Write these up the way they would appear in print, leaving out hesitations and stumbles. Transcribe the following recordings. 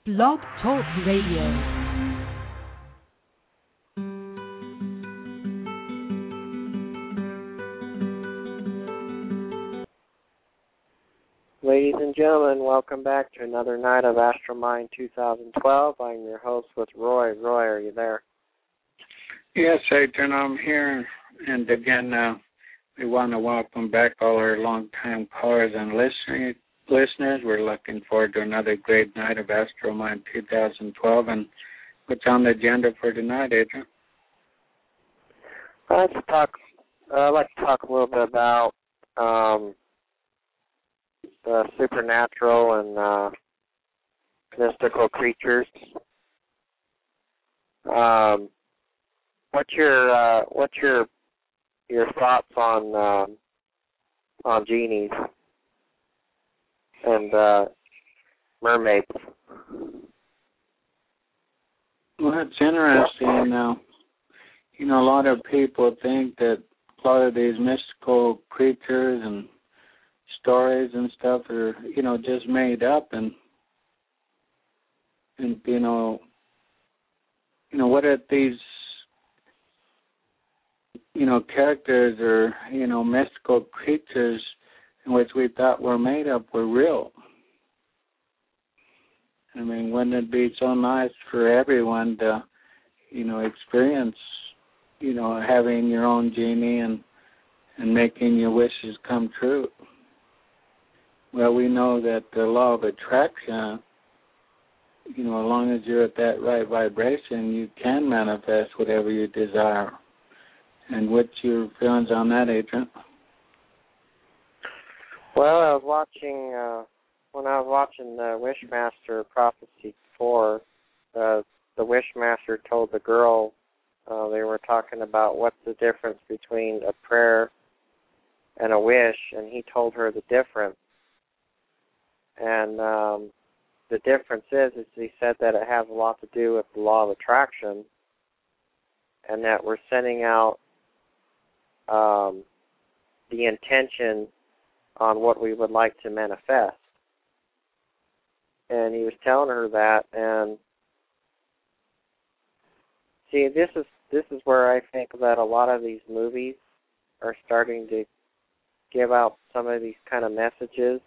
Blog Talk Radio. Ladies and gentlemen, welcome back to another night of Astromind 2012. I'm your host with Roy. Roy, are you there? Yes, Adrian, I'm here. And again, we want to welcome back all our long-time callers and listeners. We're looking forward to another great night of Astromind 2012. And what's on the agenda for tonight, Adrian? I'd like to talk a little bit about the supernatural and mystical creatures. What's your thoughts on genies and mermaids? Well, that's interesting. A lot of people think that a lot of these mystical creatures and stories and stuff are, just made up, and what are these, characters or, mystical creatures in which we thought were made up were real? I mean, wouldn't it be so nice for everyone to, experience, having your own genie and making your wishes come true? Well, we know that the law of attraction, as long as you're at that right vibration, you can manifest whatever you desire. And what's your feelings on that, Adrian? Well, I was watching, when I was watching the Wishmaster Prophecy 4, the Wishmaster told the girl, they were talking about what's the difference between a prayer and a wish, and he told her the difference. And the difference is he said that it has a lot to do with the law of attraction, and that we're sending out the intention on what we would like to manifest. And he was telling her that, and see, this is where I think that a lot of these movies are starting to give out some of these kind of messages.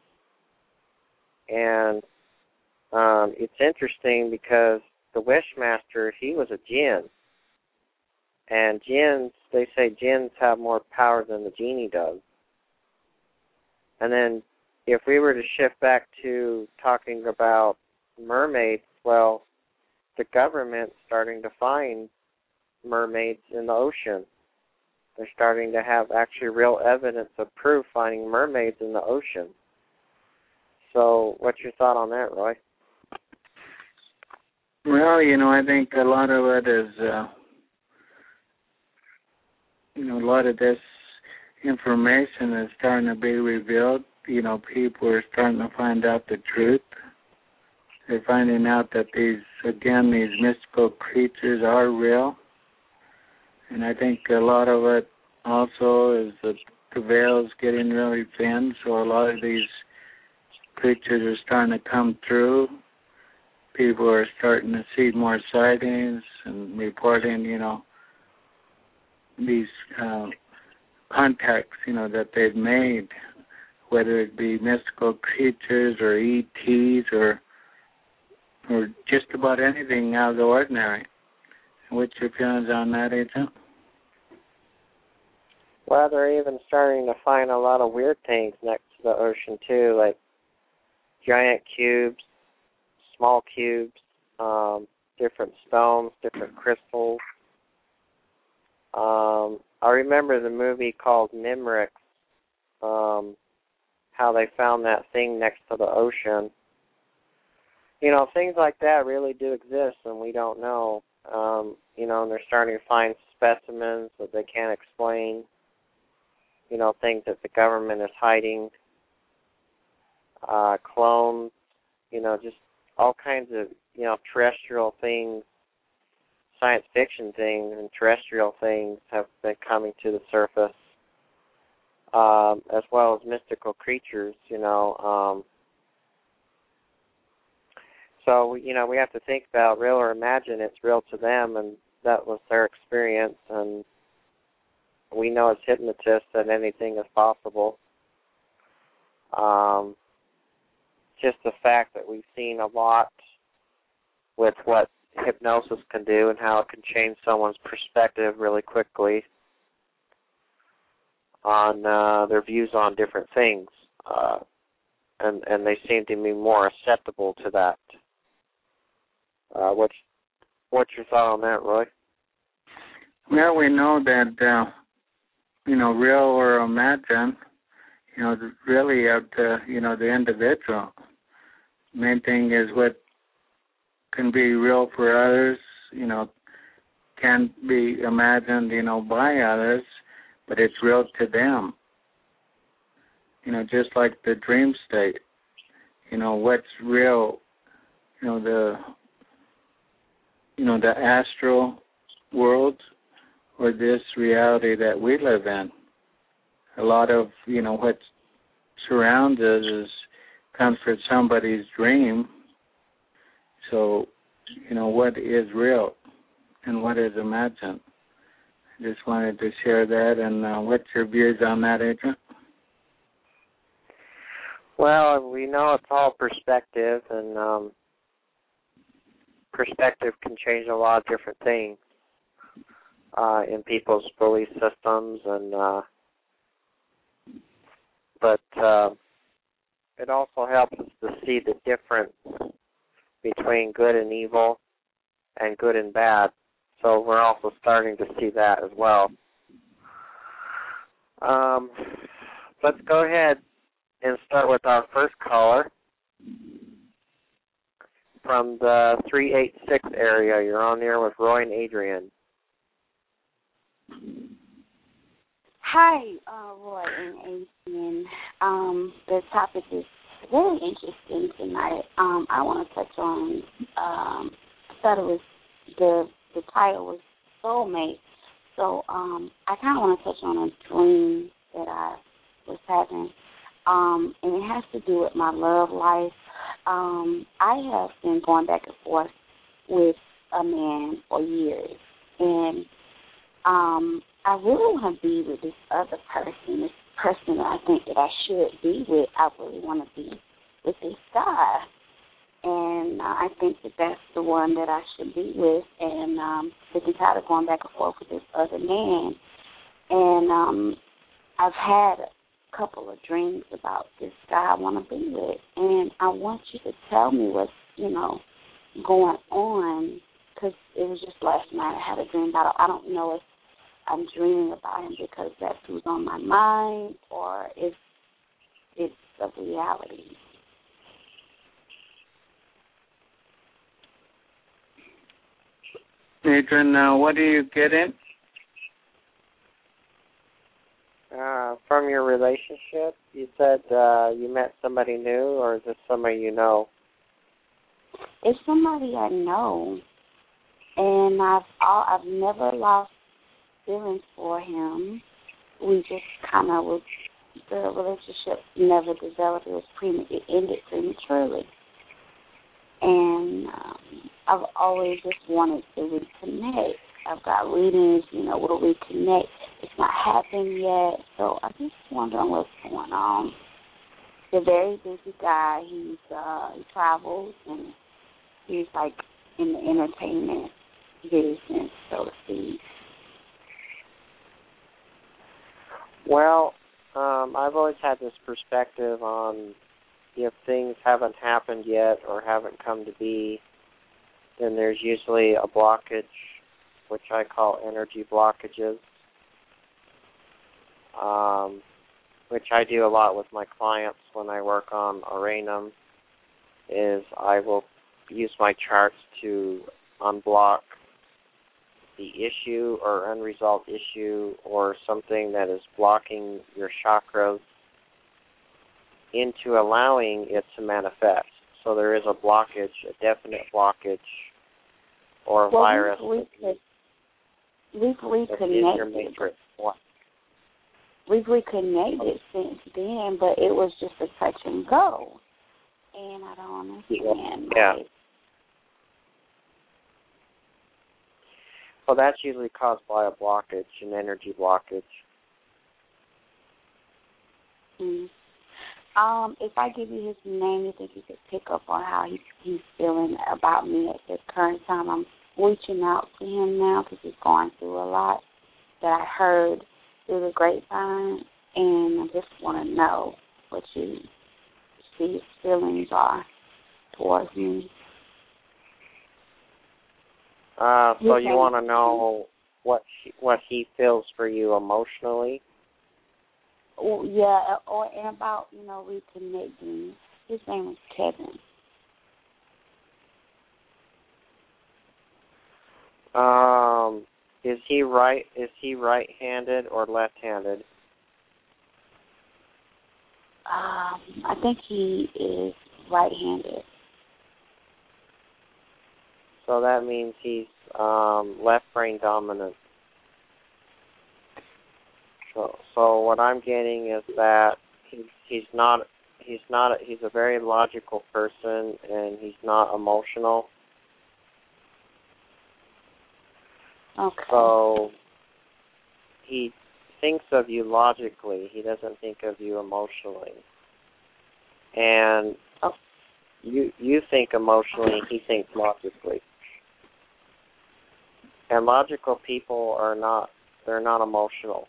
And it's interesting because the Wishmaster, he was a jinn. And jinns, they say jinns have more power than the genie does. And then if we were to shift back to talking about mermaids, well, the government's starting to find mermaids in the ocean. They're starting to have actually real evidence of proof finding mermaids in the ocean. So what's your thought on that, Roy? Well, I think a lot of it is, a lot of this information is starting to be revealed. People are starting to find out the truth. They're finding out that these mystical creatures are real. And I think a lot of it also is that the veil's getting really thin, so a lot of these creatures are starting to come through. People are starting to see more sightings and reporting, these contacts, that they've made, whether it be mystical creatures or ETs or just about anything out of the ordinary. What's your feelings on that, Agent? Well, they're even starting to find a lot of weird things next to the ocean, too, like giant cubes, small cubes, different stones, different crystals. I remember the movie called Nimrix, how they found that thing next to the ocean. Things like that really do exist, and we don't know. And they're starting to find specimens that they can't explain, things that the government is hiding, clones, just all kinds of, terrestrial things, science fiction things and terrestrial things have been coming to the surface, as well as mystical creatures, So, we have to think about real or imagine it's real to them, and that was their experience, and we know as hypnotists that anything is possible. Just the fact that we've seen a lot with what hypnosis can do and how it can change someone's perspective really quickly on their views on different things, and they seem to be more acceptable to that. What's your thought on that, Roy? Well, we know that real or imagine, really up to the individual. Main thing is what can be real for others, can be imagined, by others, but it's real to them. Just like the dream state, what's real, the astral world or this reality that we live in. A lot of, what surrounds us comes from somebody's dream. So, what is real and what is imagined? I just wanted to share that. And what's your views on that, Adrian? Well, we know it's all perspective, and perspective can change a lot of different things in people's belief systems, and but it also helps us to see the difference between good and evil and good and bad. So we're also starting to see that as well. Let's go ahead and start with our first caller from the 386 area. You're on there with Roy and Adrian. Hi, Roy and Adrian. The topic is very interesting tonight. I want to touch on, I thought it was, the title was Soulmate. So I kind of want to touch on a dream that I was having, and it has to do with my love life. I have been going back and forth with a man for years, and I really want to be with this other person, this person that I think that I should be with. I really want to be with this guy, and I think that that's the one that I should be with, and been tired of going back and forth with this other man, and I've had a couple of dreams about this guy I want to be with, and I want you to tell me what's, going on, because it was just last night I had a dream about it. I don't know if I'm dreaming about him because that's who's on my mind, or if it's a reality. Adrian, what are you getting? From your relationship, you said you met somebody new, or is this somebody you know? It's somebody I know, and I've never lost feelings for him. We just kind of the relationship never developed. It ended prematurely, and I've always just wanted to reconnect. I've got readings, will reconnect. It's not happened yet, so I'm just wondering what's going on. He's a very busy guy. He travels, and he's like in the entertainment business, so to speak. Well, I've always had this perspective on if things haven't happened yet or haven't come to be, then there's usually a blockage, which I call energy blockages, which I do a lot with my clients when I work on Aranum, is I will use my charts to unblock the issue or unresolved issue or something that is blocking your chakras into allowing it to manifest. So there is a blockage, a definite blockage, or a virus. We've reconnected. We've reconnected since then, but it was just a touch and go. And I don't understand. Yeah. So that's usually caused by a blockage, an energy blockage. If I give you his name, you think you could pick up on how he's feeling about me at this current time? I'm reaching out to him now because he's going through a lot that I heard through the grapevine, and I just want to know what you see his feelings are towards me. So you want to know what he feels for you emotionally? Yeah, and about, reconnecting. His name is Kevin. Is he right-handed or left-handed? I think he is right-handed. So that means he's left brain dominant. So what I'm getting is that he's a very logical person, and he's not emotional. Okay. So he thinks of you logically. He doesn't think of you emotionally. And you think emotionally, he thinks logically. And logical people they're not emotional.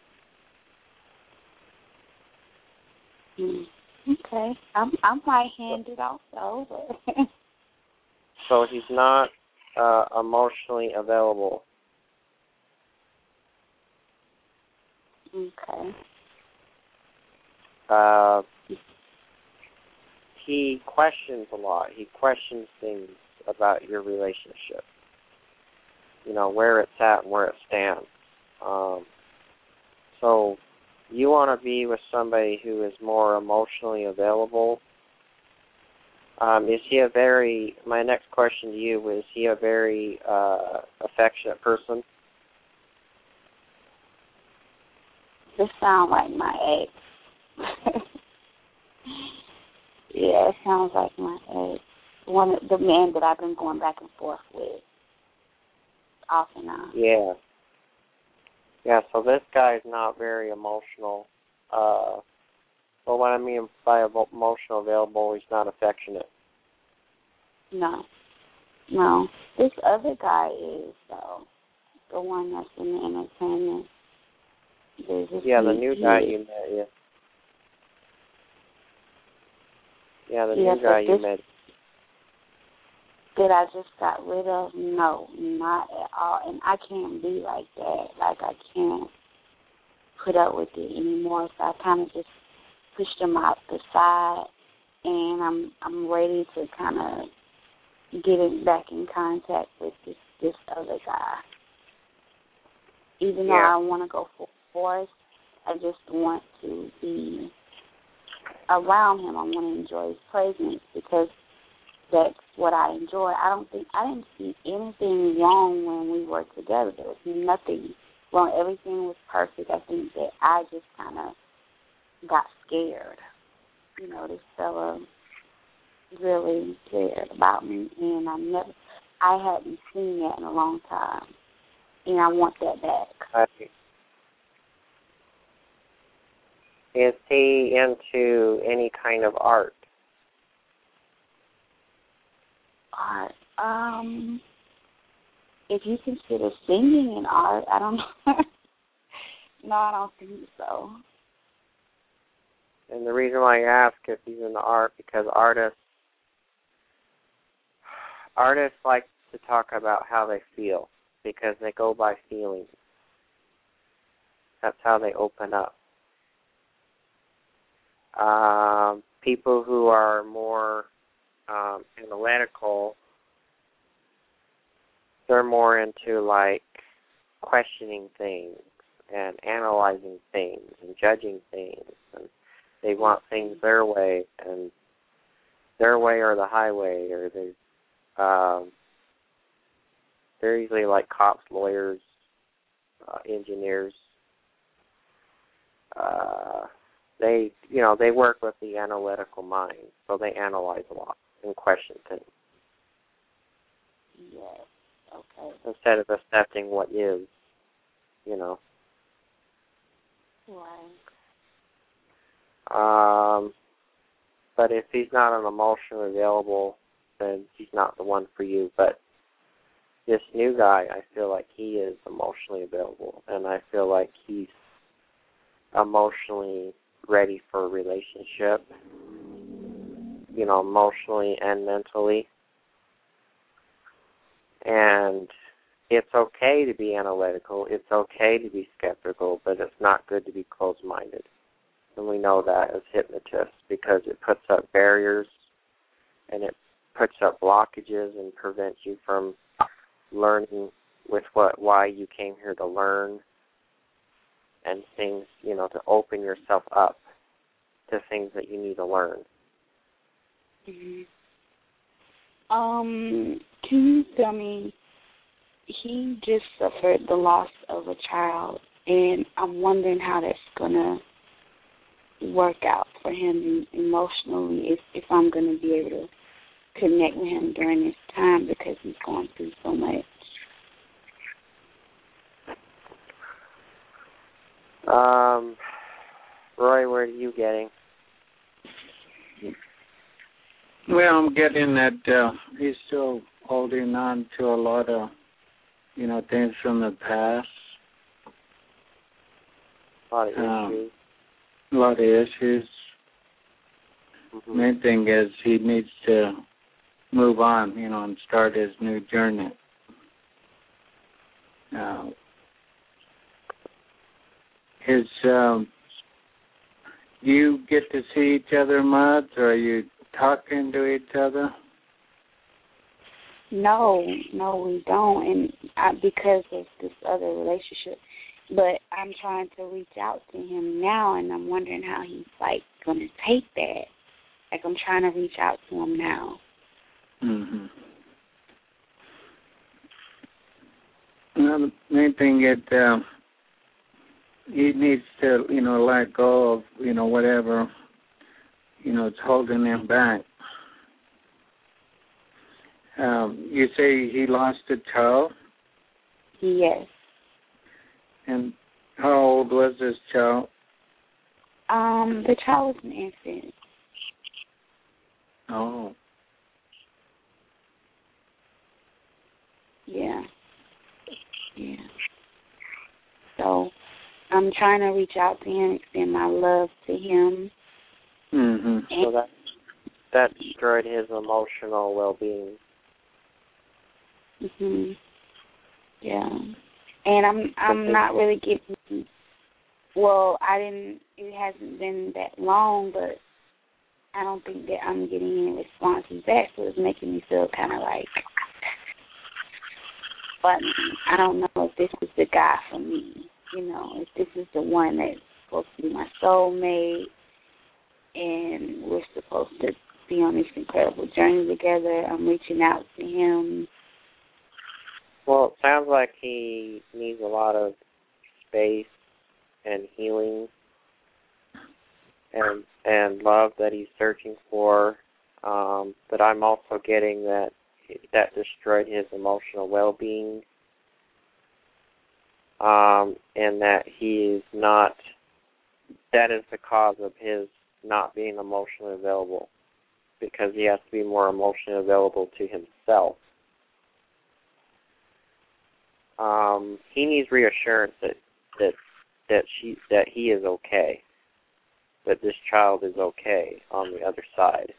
Okay. I'm right-handed also. But So he's not emotionally available. Okay. He questions a lot. He questions things about your relationship. Where it's at and where it stands. So you want to be with somebody who is more emotionally available. My next question to you, is he a very affectionate person? This sounds like my ex. Yeah, it sounds like my ex. The man that I've been going back and forth with off and on. Yeah. Yeah, so this guy is not very emotional. But what I mean by emotional available, he's not affectionate. No. This other guy is, though. The one that's in the entertainment. Yeah, the new guy you met, yeah. Yeah, the new guy you met. That I just got rid of? No, not at all. And I can't be like that. Like, I can't put up with it anymore. So I kind of just pushed him out the side, and I'm ready to kind of get back in contact with this other guy. Even though I don't want to go for force, I just want to be around him. I want to enjoy his presence because that's what I enjoy. I didn't see anything wrong when we were together. There was nothing wrong. Everything was perfect. I think that I just kind of got scared. This fella really cared about me, and I hadn't seen that in a long time, and I want that back. Is he into any kind of art? Art. If you consider singing an art, I don't know. No, I don't think so. And the reason why I ask if he's into art, because artists like to talk about how they feel, because they go by feelings. That's how they open up. People who are more analytical, they're more into like questioning things and analyzing things and judging things, and they want things their way, and their way or the highway, or they're usually like cops, lawyers, engineers. They work with the analytical mind, so they analyze a lot and question things. Yes. Okay. instead of accepting what is, you know. Right. But if he's not an emotionally available, then he's not the one for you. But this new guy, I feel like he is emotionally available, and I feel like he's emotionally ready for a relationship, you know, emotionally and mentally. And it's okay to be analytical. It's okay to be skeptical, but it's not good to be closed-minded. And we know that as hypnotists because it puts up barriers and it puts up blockages and prevents you from learning with why you came here to learn and things, you know, to open yourself up to things that you need to learn. Mm-hmm. Can you tell me, he just suffered the loss of a child, and I'm wondering how that's going to work out for him emotionally, if I'm going to be able to connect with him during this time because he's going through so much. Roy, what are you getting? Well, I'm getting that he's still holding on to a lot of, you know, things from the past. A lot of issues. A lot of issues. Mm-hmm. Main thing is he needs to move on, you know, and start his new journey. Do you get to see each other much, or are you talking to each other? No, we don't, and because of this other relationship. But I'm trying to reach out to him now, and I'm wondering how he's, like, going to take that. Like, I'm trying to reach out to him now. Mm-hmm. Well, the main thing is he needs to, you know, let go of, you know, whatever, you know, it's holding him back. You say he lost a child? Yes. And how old was this child? The child was an infant. Oh. Yeah. So I'm trying to reach out to him, extend my love to him. Mm-hmm. So that destroyed his emotional well-being. Mhm. Yeah. And I'm not really getting. Well, it hasn't been that long, but I don't think that I'm getting any responses back, so it's making me feel kind of like. But I don't know if this is the guy for me. You know, if this is the one that's supposed to be my soulmate, and we're supposed to be on this incredible journey together. I'm reaching out to him. Well, it sounds like he needs a lot of space and healing and love that he's searching for. But I'm also getting that destroyed his emotional well-being, and that that is the cause of his not being emotionally available, because he has to be more emotionally available to himself. He needs reassurance that he is okay, that this child is okay on the other side.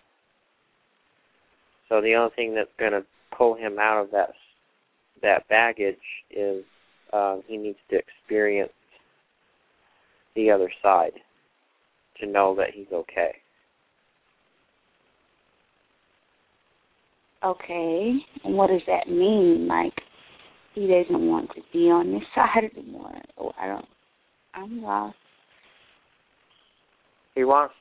So the only thing that's going to pull him out of that baggage is he needs to experience the other side to know that he's okay. Okay. And what does that mean? Like, he doesn't want to be on this side anymore. Oh, I'm lost. He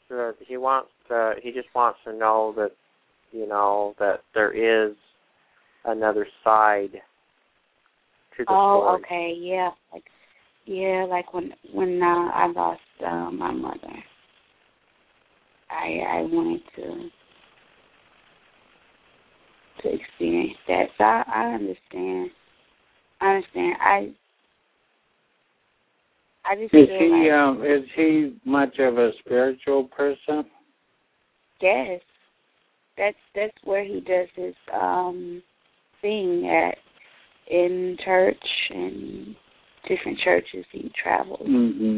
just wants to know that, you know, that there is another side to the story. Okay, yeah. Like when I lost my mother. I wanted to experience that. So I understand. I understand. I just Is feel he like is he much of a spiritual person? yes, that's where he does his thing at in church and different churches he travels. Mm-hmm.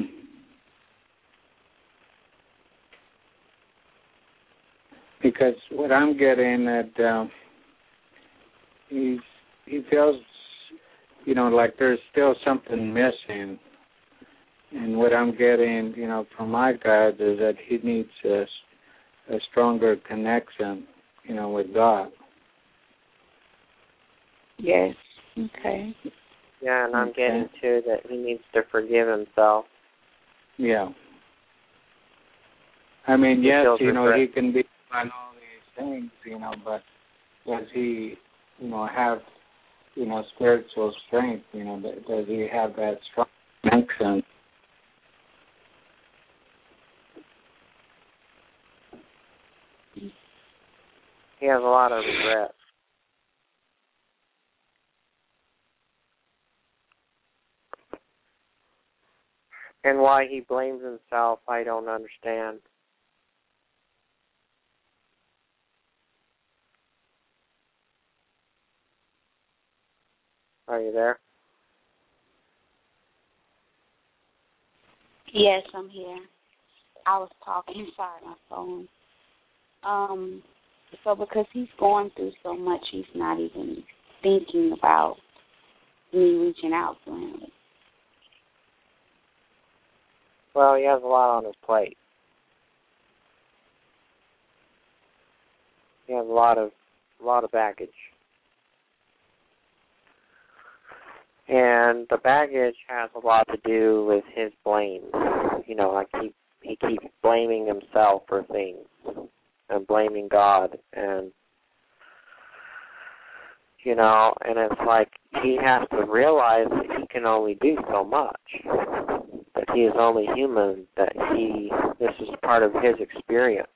Because what I'm getting at, he feels, like there's still something missing. And what I'm getting, from my guides is that he needs a stronger connection, with God. Yes. Okay. Yeah, and I'm getting too that he needs to forgive himself. Yeah. I mean, yes, regret. he can be on all these things, but does he, have, spiritual strength? Does he have that strong connection? He has a lot of regret. And why he blames himself, I don't understand. Are you there? Yes, I'm here. I was talking, sorry, my phone. So because he's going through so much, he's not even thinking about me reaching out to him. Well, he has a lot on his plate. He has a lot of baggage. And the baggage has a lot to do with his blame. Like he keeps blaming himself for things and blaming God, and and it's like he has to realize that he can only do so much, that he is only human, that this is part of his experience,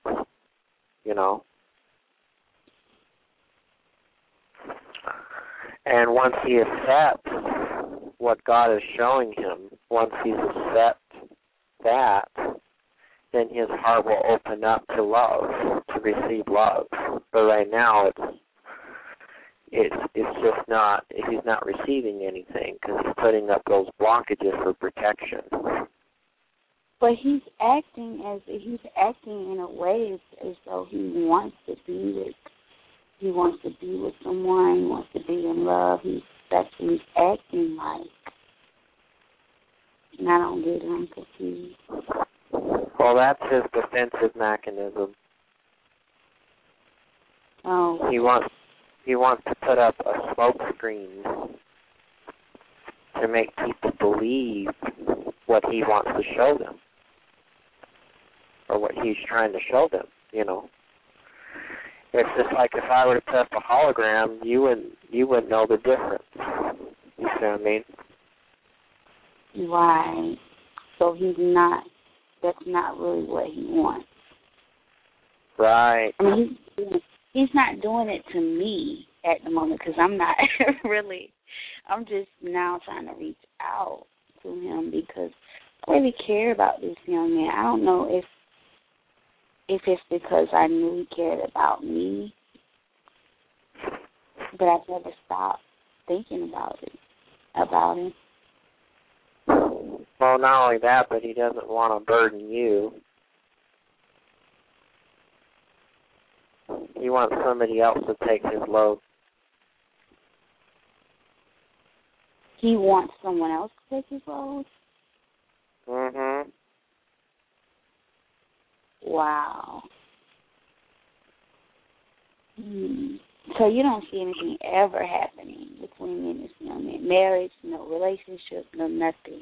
And once he accepts what God is showing him, once he's accepted that, then his heart will open up to love, to receive love. But right now, it's just not. He's not receiving anything because he's putting up those blockages for protection. But he's acting in a way as though he wants to be with. He wants to be with someone. He wants to be in love. That's what he's acting like. And I don't get it. I'm confused. Well, that's his defensive mechanism. Oh. He wants to put up a smoke screen to make people believe what he wants to show them, or what he's trying to show them. It's just like if I were to put up a hologram, you wouldn't know the difference. You see what I mean? Right. So that's not really what he wants. Right. I mean, he's not doing it to me at the moment because I'm not really, I'm just now trying to reach out to him because I really care about this young man. I don't know if it's because I knew he cared about me, but I've never stopped thinking about him. Well, not only that, but he doesn't want to burden you. He wants somebody else to take his load. He wants someone else to take his load? Mm-hmm. Wow. So you don't see anything ever happening between me and this young man? Marriage, no relationship, no nothing?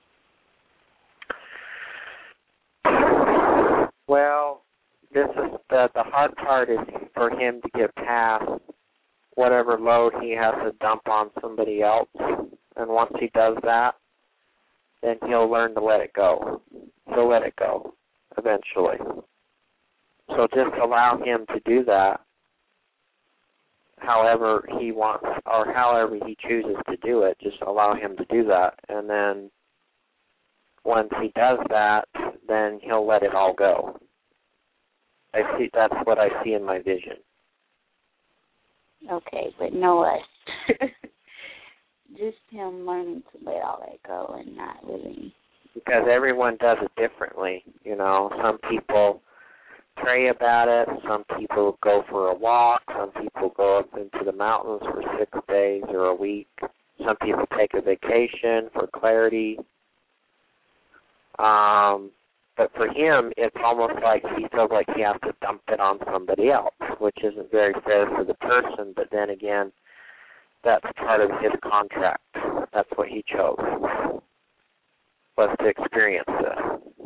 Well, this is the hard part is for him to get past whatever load he has to dump on somebody else. And once he does that, then he'll learn to let it go. He'll let it go eventually. So just allow him to do that however he wants or however he chooses to do it. Just allow him to do that. And then once he does that, then he'll let it all go. That's what I see in my vision. Okay, but no us. Just him learning to let all that go and not really. Because everyone does it differently. You know, some people pray about it. Some people go for a walk. Some people go up into the mountains for 6 days or a week. Some people take a vacation for clarity. But for him, it's almost like he feels like he has to dump it on somebody else, which isn't very fair for the person. But then again, that's part of his contract. That's what he chose, was to experience this.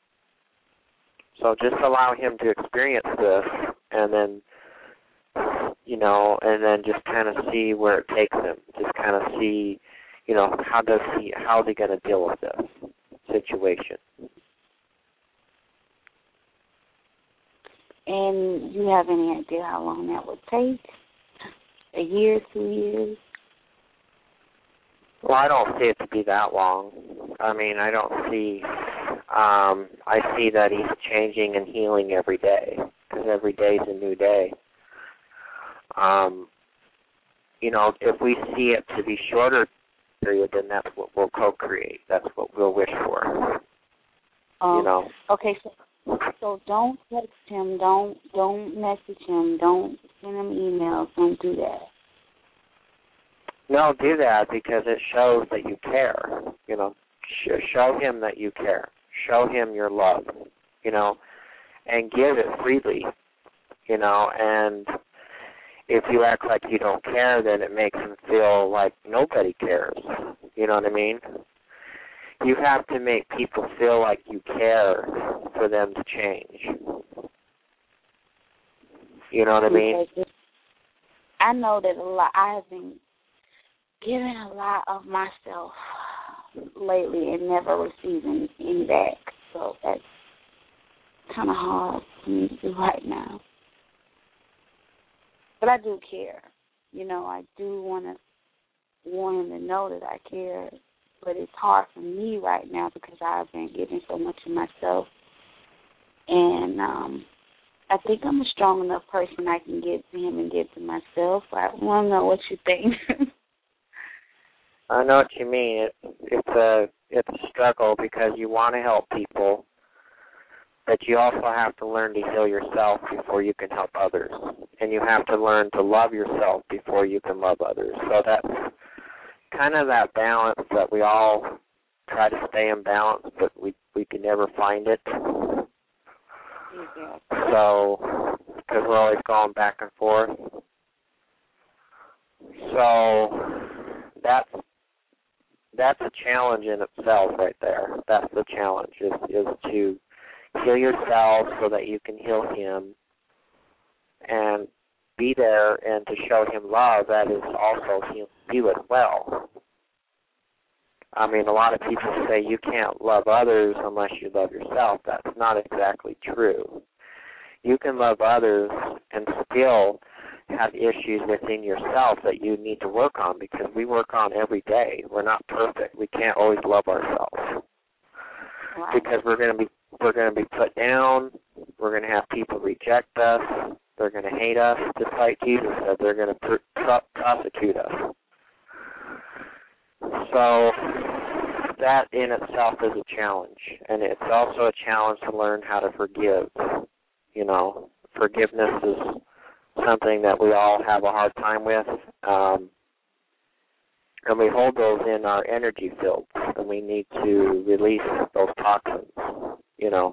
So just allow him to experience this, and then, you know, and then just kind of see where it takes him. Just kind of see, you know, how is he going to deal with this situation. And you have any idea how long that would take? A year, 2 years? Well, I don't see it to be that long. I mean, I don't see, I see that he's changing and healing every day, because every day is a new day. You know, if we see it to be shorter period, then that's what we'll co-create. That's what we'll wish for. You know. Okay, so don't text him, don't message him, don't send him emails, don't do that. No, do that because it shows that you care. You know, show him that you care. Show him your love. You know, and give it freely. You know, and if you act like you don't care, then it makes him feel like nobody cares. You know what I mean? You have to make people feel like you care for them to change. You know what I mean? I know that I have been giving a lot of myself lately and never receiving any back. So that's kind of hard for me to do right now. But I do care. You know, I do want him to know that I care. But it's hard for me right now because I've been giving so much of myself. And I think I'm a strong enough person I can give to him and give to myself. I want to know what you think. I know what you mean. It's a struggle because you want to help people, but you also have to learn to heal yourself before you can help others. And you have to learn to love yourself before you can love others. So that's kind of that balance that we all try to stay in balance, but we can never find it. Exactly. So, because we're always going back and forth. So that's a challenge in itself right there. That's the challenge, is to heal yourself so that you can heal him and be there and to show him love that is also healing you as well. I mean, a lot of people say you can't love others unless you love yourself. That's not exactly true. You can love others and still have issues within yourself that you need to work on, because we work on every day. We're not perfect. We can't always love ourselves. Wow. Because we're going to be put down. We're going to have people reject us. They're going to hate us, just like Jesus said. They're going to prosecute us. So that in itself is a challenge, and it's also a challenge to learn how to forgive. You know, forgiveness is something that we all have a hard time with, and we hold those in our energy fields, and we need to release those toxins, you know.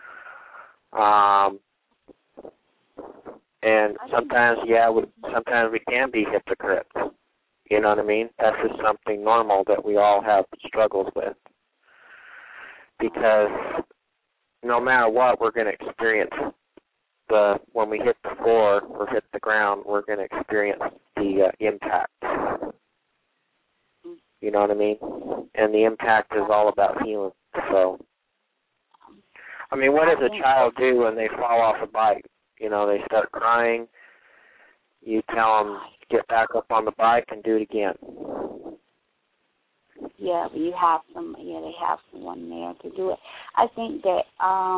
And sometimes, sometimes we can be hypocrites, you know what I mean? That's just something normal that we all have struggles with, because no matter what, we're going to experience when we hit the floor or hit the ground, we're going to experience the impact. You know what I mean? And the impact is all about healing. So, I mean, what does a child do when they fall off a bike? You know, they start crying. you tell them to get back up on the bike and do it again. Yeah, but you have some. Yeah, they have someone there to do it. I think that I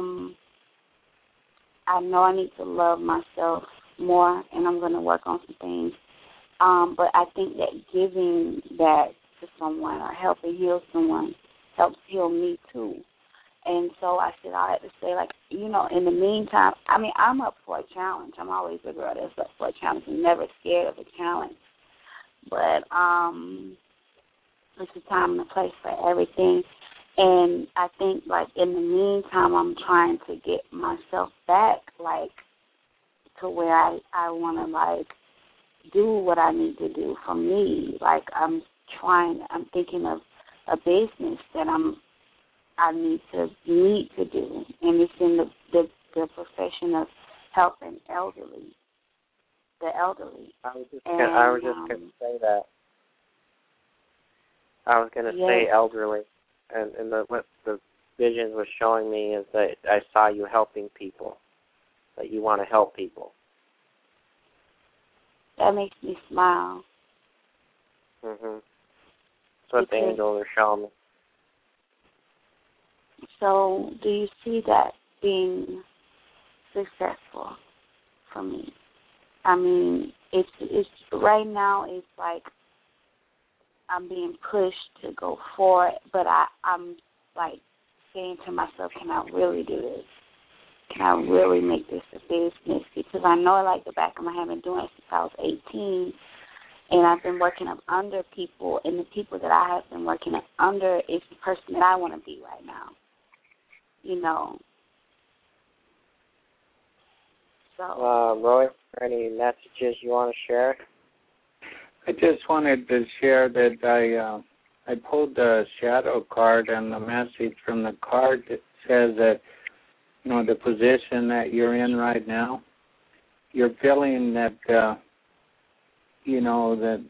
know I need to love myself more, and I'm going to work on some things. But I think that giving that to someone or helping heal someone helps heal me too. And so I said I had to say, like, you know, in the meantime, I mean, I'm up for a challenge. I'm always a girl that's up for a challenge and never scared of a challenge. But it's a time and a place for everything. And I think, like, in the meantime, I'm trying to get myself back, like, to where I want to, like, do what I need to do for me. Like, I'm thinking of a business that I need to do, and it's in the profession of helping the elderly. I was just going to say that. I was going to say elderly, and what the vision was showing me is that I saw you helping people, that you want to help people. That makes me smile. Mhm. That's what the angels are showing me. So, do you see that being successful for me? I mean, it's right now. It's like I'm being pushed to go for it, but I'm like saying to myself, can I really do this? Can I really make this a business? Because I know it like the back of my hand. I've been doing it since I was 18, and I've been working up under people, and the people that I have been working up under is the person that I want to be right now. You know. So. Roy, any messages you want to share? I just wanted to share that I pulled the shadow card, and the message from the card that says that, you know, the position that you're in right now, you're feeling that, you know, that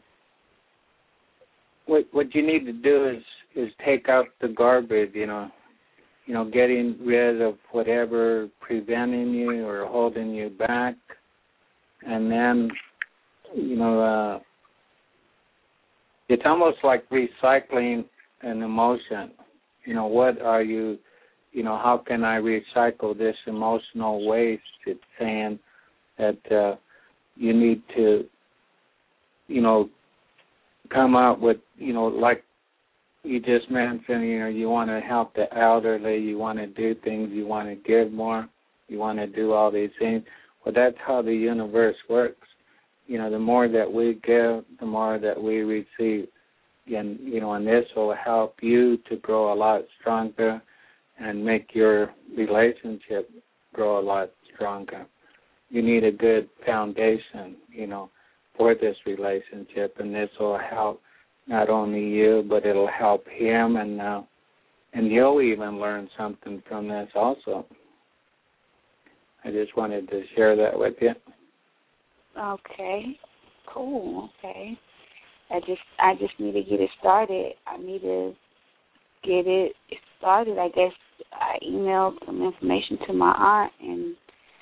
what you need to do is take out the garbage, you know, getting rid of whatever preventing you or holding you back, and then, you know, it's almost like recycling an emotion. You know, what are you, you know, how can I recycle this emotional waste? It's saying that you need to, you know, come up with, you know, like you just mentioned, you know, you want to help the elderly, you want to do things, you want to give more, you want to do all these things. Well, that's how the universe works. You know, the more that we give, the more that we receive. And, you know, and this will help you to grow a lot stronger and make your relationship grow a lot stronger. You need a good foundation, you know, for this relationship, and this will help not only you, but it'll help him, and you'll even learn something from this also. I just wanted to share that with you. Okay, cool. Okay, I just need to get it started. I need to get it started. I guess I emailed some information to my aunt, and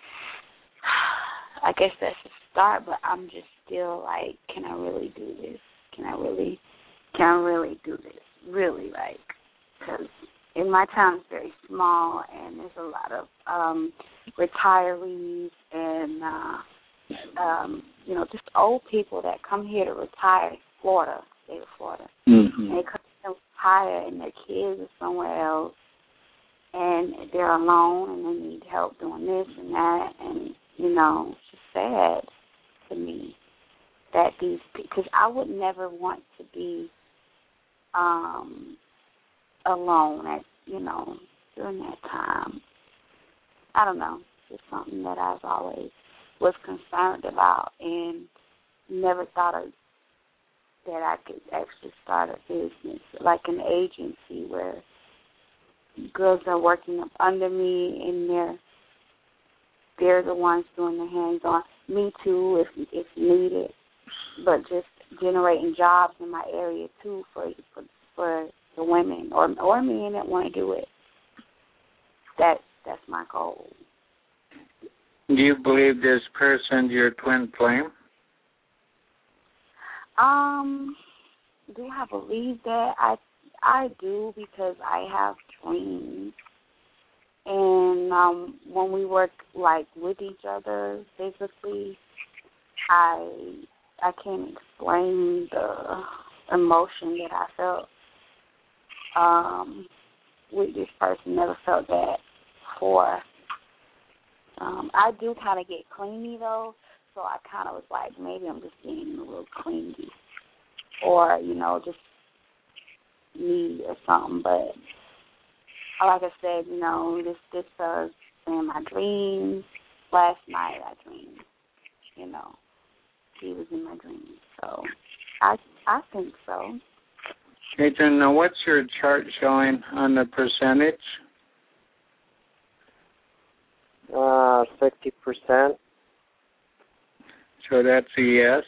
I guess that's a start. But I'm just still like, can I really do this? Can I really do this? Really, like, because in my town it's very small, and there's a lot of retirees and you know, just old people that come here to retire in Florida, state of Florida. Mm-hmm. And they come to retire, and their kids are somewhere else, and they're alone, and they need help doing this and that, and, you know, it's just sad to me that these, because I would never want to be alone at, you know, during that time. I don't know. It's something that I've always was concerned about and never thought of that I could actually start a business, like an agency where girls are working up under me and they're the ones doing the hands-on. Me too, if needed, but just generating jobs in my area too for the women or men that want to do it. That's my goal. Do you believe this person's your twin flame? Do I believe that? I do, because I have dreams. And when we work like with each other physically, I can't explain the emotion that I felt with this person. Never felt that before. I do kind of get clingy though, so I kind of was like, maybe I'm just being a little clingy, or just needy or something. But like I said, this does in my dreams. Last night I dreamed, he was in my dreams. So I think so. Adrian, now what's your chart showing on the percentage? 60%. So that's a yes.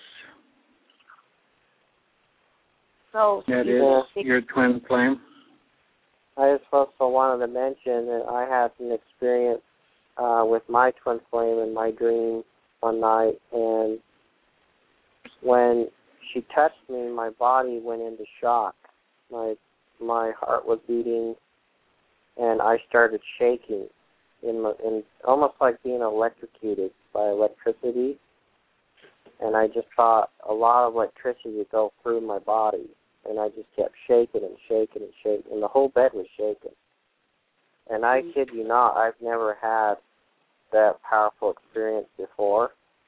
So that is your twin flame. I just also wanted to mention that I had an experience with my twin flame in my dream one night, and when she touched me, my body went into shock. My heart was beating, and I started shaking, in almost like being electrocuted by electricity. And I just thought a lot of electricity would go through my body, and I just kept shaking and shaking and shaking, and the whole bed was shaking. And I kid you not, I've never had that powerful experience before.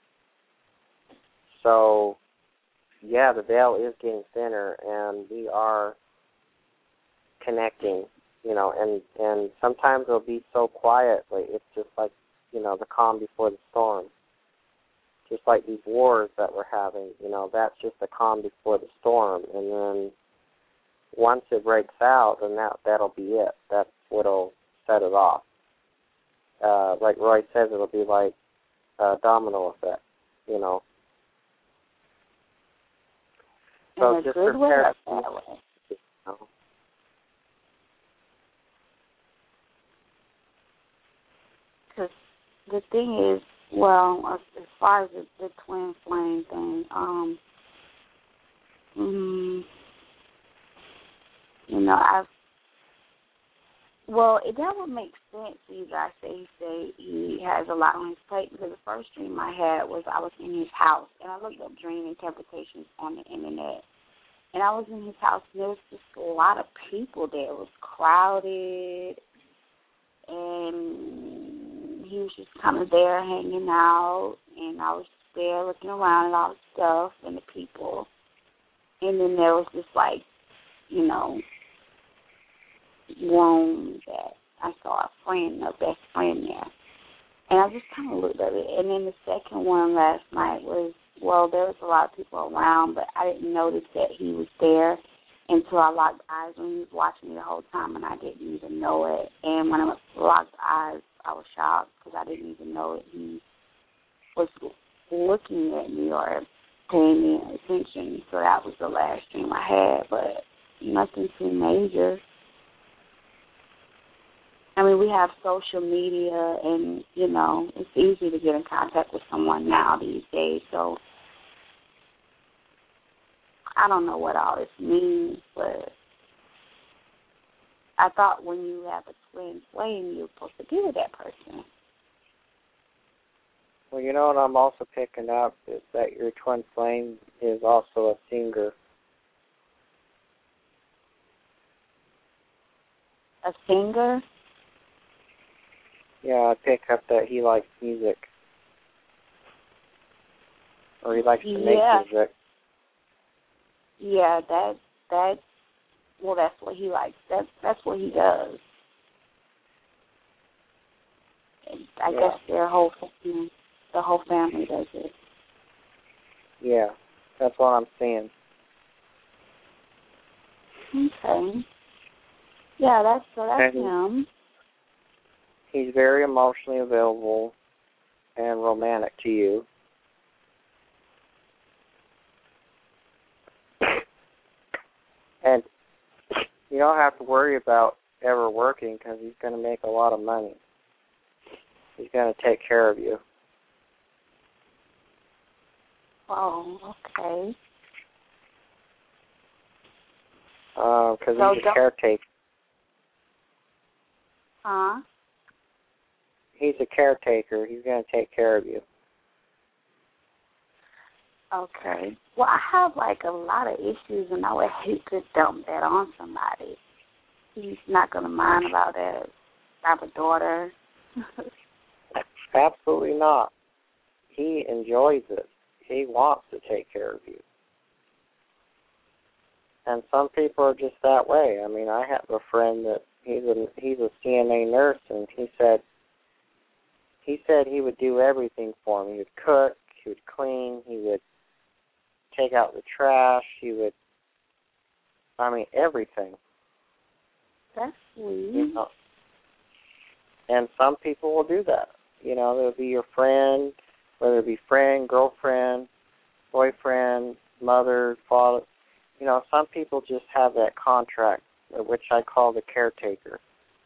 So, yeah, the veil is getting thinner, and we are connecting, and sometimes it'll be so quiet, it's just like, the calm before the storm. Just like these wars that we're having, that's just the calm before the storm. And then once it breaks out, then that'll be it. That's what'll set it off. Like Roy says, it'll be like a domino effect, So in a just good way or bad way? Because the thing is, well, as far as the twin flame thing, that would make sense for you guys say he has a lot on his plate, because the first dream I had was I was in his house, and I looked up dream interpretations on the internet, and I was in his house, and there was just a lot of people there. It was crowded, and he was just kind of there hanging out, and I was there looking around at all the stuff and the people. And then there was this, room that I saw a best friend there. And I just kind of looked at it. And then the second one last night was, there was a lot of people around, but I didn't notice that he was there until I locked eyes when he was watching me the whole time, and I didn't even know it. And when I locked eyes, I was shocked because I didn't even know it. He was looking at me or paying me attention. So that was the last dream I had, but nothing too major. I mean, we have social media, and, it's easy to get in contact with someone now these days. So I don't know what all this means, but I thought when you have a twin flame, you're supposed to be with that person. Well, what I'm also picking up is that your twin flame is also a singer. A singer? Yeah, I pick up that he likes music. Or he likes to make music. Yeah, that's what he likes. That's what he does. I guess the whole family does it. Yeah, that's what I'm seeing. Okay. Yeah, that's him. He's very emotionally available and romantic to you. And you don't have to worry about ever working because he's going to make a lot of money. He's going to take care of you. Oh, okay. Because he's a caretaker. Huh? He's a caretaker. He's going to take care of you. Okay. Well, I have, like, a lot of issues, and I would hate to dump that on somebody. He's not going to mind about that. I have a daughter. Absolutely not. He enjoys it. He wants to take care of you. And some people are just that way. I mean, I have a friend that he's a CNA nurse, and he said he would do everything for me. He would cook, he would clean, he would take out the trash, everything. That's sweet. You know? And some people will do that. You know, they'll be your friend, whether it be friend, girlfriend, boyfriend, mother, father. You know, some people just have that contract, which I call the caretaker.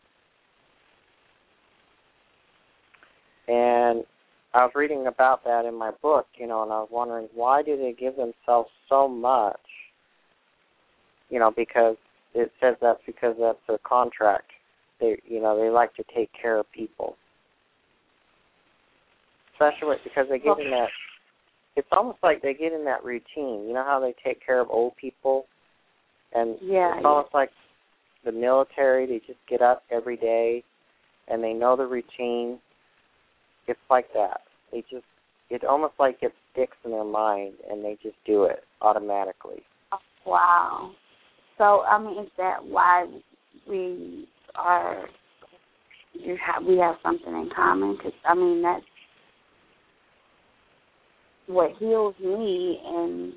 And I was reading about that in my book, you know, and I was wondering, why do they give themselves so much? You know, because it says that's because that's their contract. They like to take care of people. Especially because they get in that, it's almost like they get in that routine. You know how they take care of old people? And it's almost like the military, they just get up every day and they know the routine. It's like that. It almost like it sticks in their mind and they just do it automatically. Wow. So, is that why we have something in common? Because, that's what heals me, and,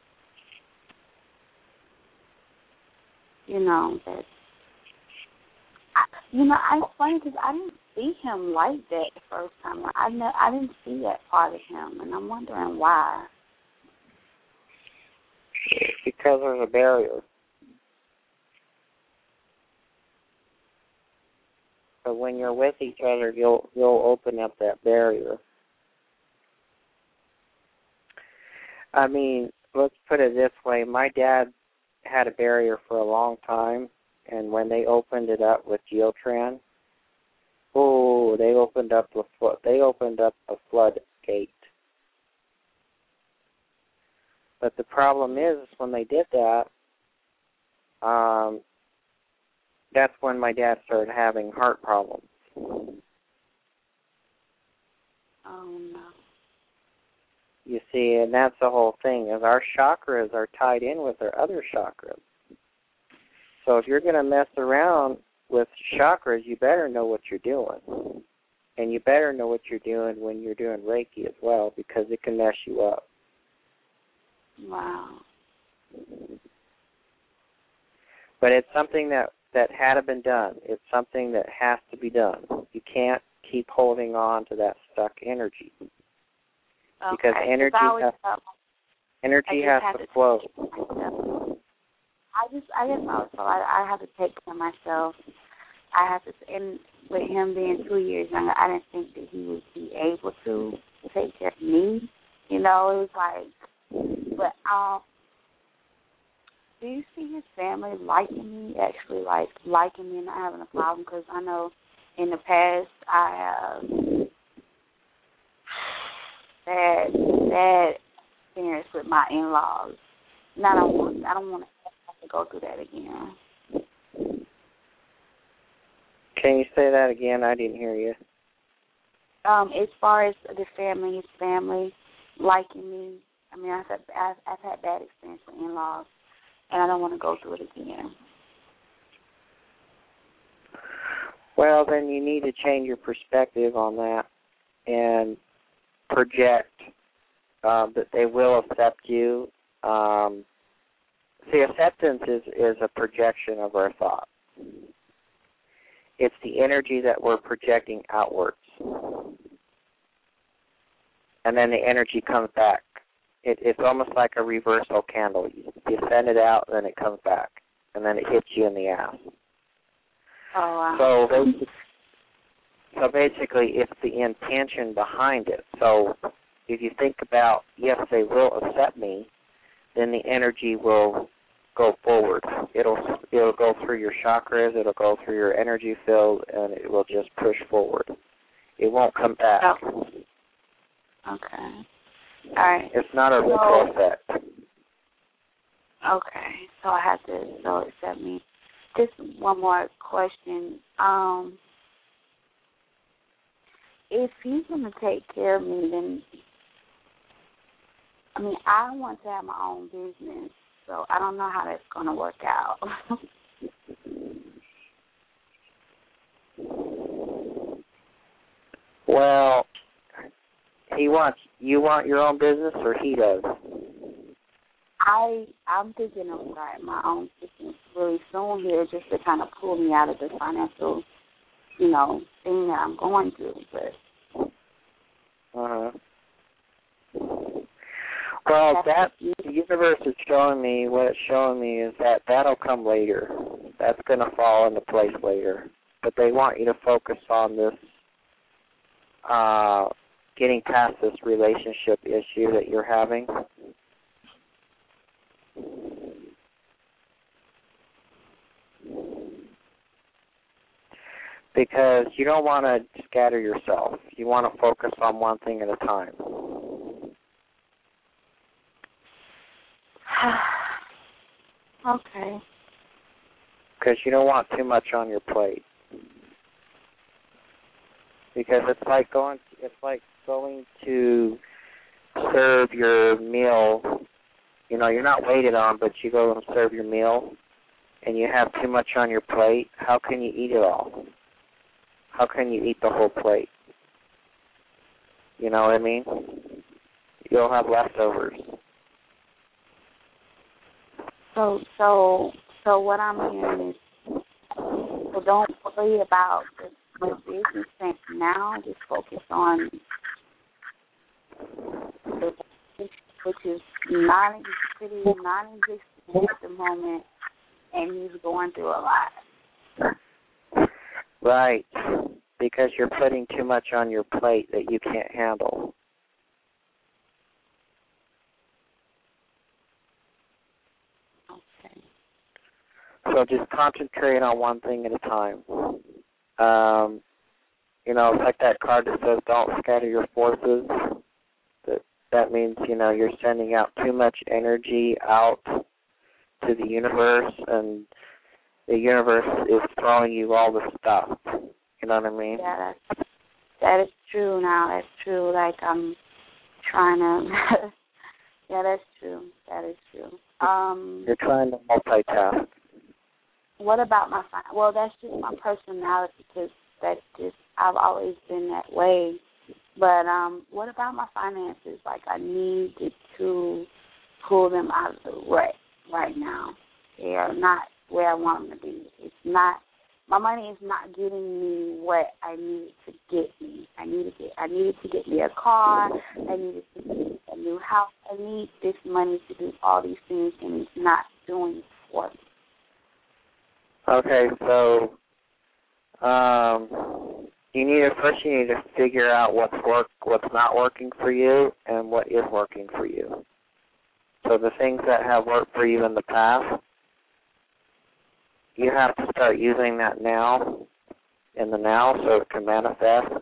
that, it's funny because I didn't see him like that the first time. I didn't see that part of him, and I'm wondering why. Because there's a barrier. But when you're with each other, you'll open up that barrier. Let's put it this way. My dad had a barrier for a long time, and when they opened it up with Geotran, they opened up a floodgate. But the problem is when they did that, that's when my dad started having heart problems. Oh, no. You see, and that's the whole thing, is our chakras are tied in with our other chakras. So if you're going to mess around with chakras, you better know what you're doing. And you better know what you're doing when you're doing Reiki as well, because it can mess you up. Wow. But it's something that had to been done. It's something that has to be done. You can't keep holding on to that stuck energy. Okay. Because energy has to flow. I guess I have to take care of myself. I have to, and with him being 2 years younger, I didn't think that he would be able to take care of me. It was like, but do you see his family liking me, actually liking me and not having a problem? Because I know in the past I have bad experience with my in-laws. And I don't want to have to go through that again. Can you say that again? I didn't hear you. As far as his family liking me, I've had bad experience with in-laws, and I don't want to go through it again. Well, then you need to change your perspective on that and project that they will accept you. See, acceptance is a projection of our thoughts. It's the energy that we're projecting outwards. And then the energy comes back. It's almost like a reversal candle. You send it out, then it comes back. And then it hits you in the ass. Oh, wow. So basically, it's the intention behind it. So if you think about, yes, they will accept me, then the energy will go forward. it'll go through your chakras, it'll go through your energy field, and it will just push forward. It won't come back. Oh. Okay. All right. It's not a ripple effect. Okay. So I have to accept me. Just one more question. If he's going to take care of me, then, I mean, I want to have my own business, so I don't know how that's going to work out. Well, you want your own business, or he does? I'm thinking of starting my own business really soon here, just to kind of pull me out of the financial, thing that I'm going through. But well, that the universe is showing me, what it's showing me is that that'll come later. That's going to fall into place later. But they want you to focus on this, getting past this relationship issue that you're having. Because you don't want to scatter yourself. You want to focus on one thing at a time. Okay. Because you don't want too much on your plate. Because it's like going to serve your meal. You're not waited on, but you go and serve your meal, and you have too much on your plate. How can you eat it all? How can you eat the whole plate? You know what I mean? You'll have leftovers. So what I'm hearing is, don't worry about the business thing now. Just focus on the business, which is pretty non-existent at the moment, and he's going through a lot. Right, because you're putting too much on your plate that you can't handle. Okay. So just concentrate on one thing at a time. It's like that card that says, don't scatter your forces. That means, you're sending out too much energy out to the universe, and the universe is throwing you all the stuff. You know what I mean? Yeah, that is true now. That's true. Like, I'm trying to... yeah, that's true. That is true. You're trying to multitask. What about my... Well, that's just my personality, because I've always been that way. But what about my finances? Like, I need to pull them out of the rut right now. They are not where I want them to be. It's not, my money is not getting me what I need to get me. I needed to get me a car. I needed to get a new house. I need this money to do all these things, and it's not doing it for me. Okay, so you need to figure out what's not working for you and what is working for you. So the things that have worked for you in the past, you have to start using that now, in the now, so it can manifest.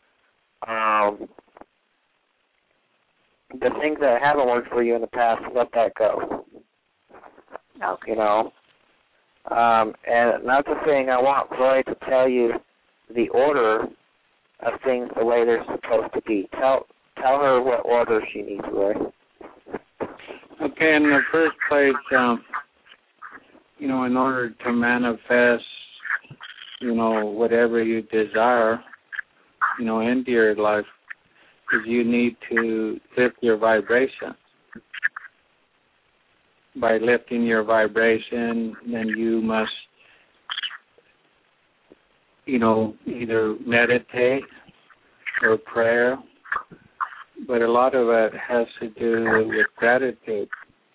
The things that haven't worked for you in the past, let that go. Okay. And another thing, I want Roy to tell you the order of things the way they're supposed to be. Tell her what order she needs, Roy. Okay, in the first place, in order to manifest, whatever you desire, into your life, is you need to lift your vibration. By lifting your vibration, then you must, either meditate or prayer. But a lot of it has to do with gratitude.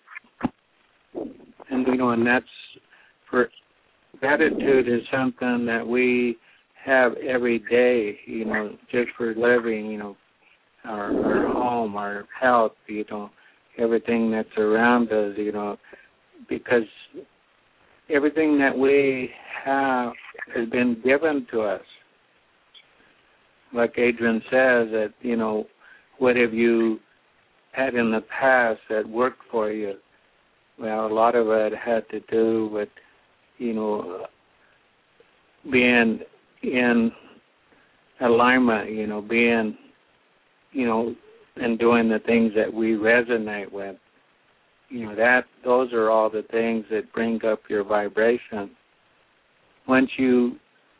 And, and that's for gratitude is something that we have every day, just for living, our home, our health, everything that's around us, because everything that we have has been given to us. Like Adrian says, that, what have you had in the past that worked for you? Well, a lot of it had to do with, being in alignment, being, and doing the things that we resonate with. Those are all the things that bring up your vibration. Once you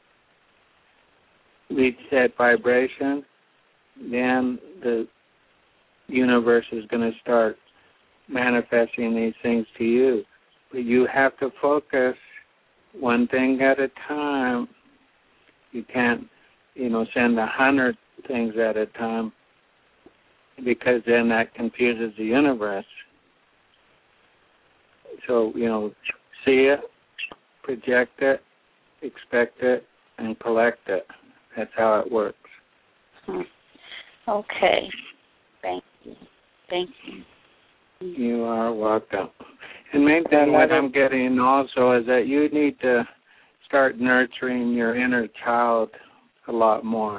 reach that vibration, then the universe is going to start manifesting these things to you. But you have to focus one thing at a time. You can't, send 100 things at a time, because then that confuses the universe. So, see it, project it, expect it, and collect it. That's how it works. Okay. Thank you. You are welcome. And main thing what I'm getting also is that you need to start nurturing your inner child a lot more.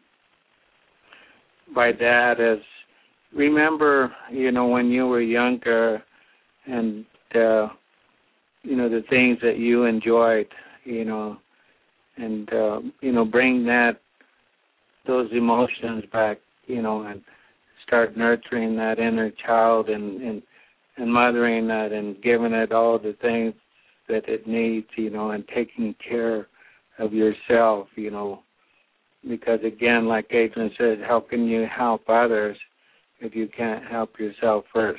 By that is, remember, when you were younger and, the things that you enjoyed, and, bring those emotions back, and start nurturing that inner child and mothering that and giving it all the things that it needs, and taking care of yourself, because again, like Adrian said, how can you help others if you can't help yourself first?